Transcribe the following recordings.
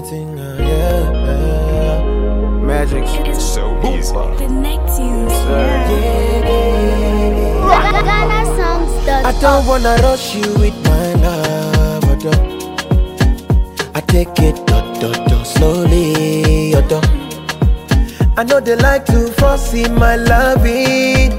thing, yeah. Magic, it's so easy. Connect you. I don't wanna rush you with my love, I take it slowly, I know they like to foresee my loving,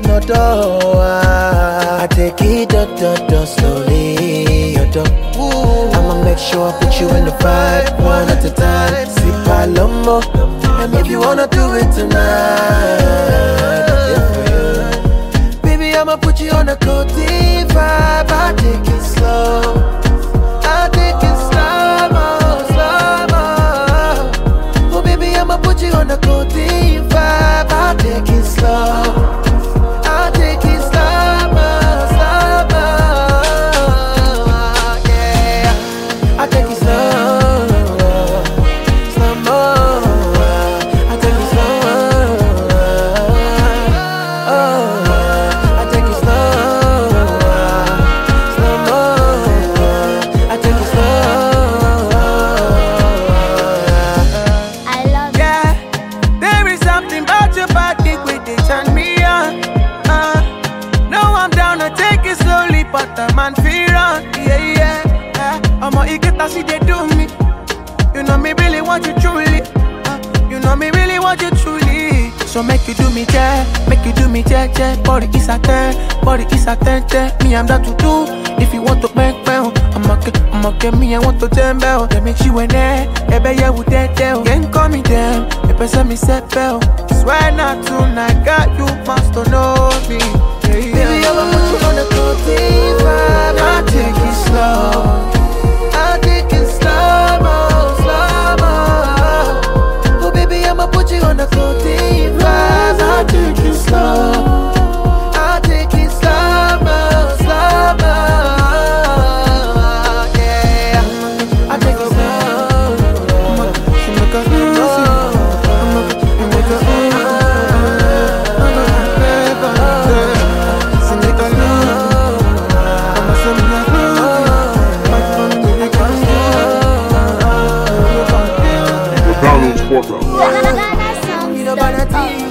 I take it slowly, I'ma make sure I put you in the vibe, one at a time. See Palomo, and if you wanna do it tonight, baby, I'ma put you on a cozy vibe. I take it slow, I take it slow. Oh baby, I'ma put you on a cozy vibe. I take it slow, I take it slow. I take it slow, slow mo. I take it slow, I take it slow, slow mo. I take it slow. I love you. Yeah, there is something about your body with it turn me on. No, I'm down to take it slowly, but the man feel on. Yeah. I'm a that she they do me. You know me really want you truly. You know me really want you truly. So make you do me che. Body is a 10, Me I'm down to do. If you want to make bell, I'ma get me. I want to jam bell. Let me you in there. Ebe ya would tell. Can't call me them. Ebe send me set bell. Swear not tonight, God, you must know me. Baby, I'ma put you on a cozy vibe. I take it slow, I take it slow mo. Oh baby, I'ma put you on a cozy vibe. I take it slow, I take it slow mo. Yeah, I take it slow. McDonald's Portland. Ghana songs.com.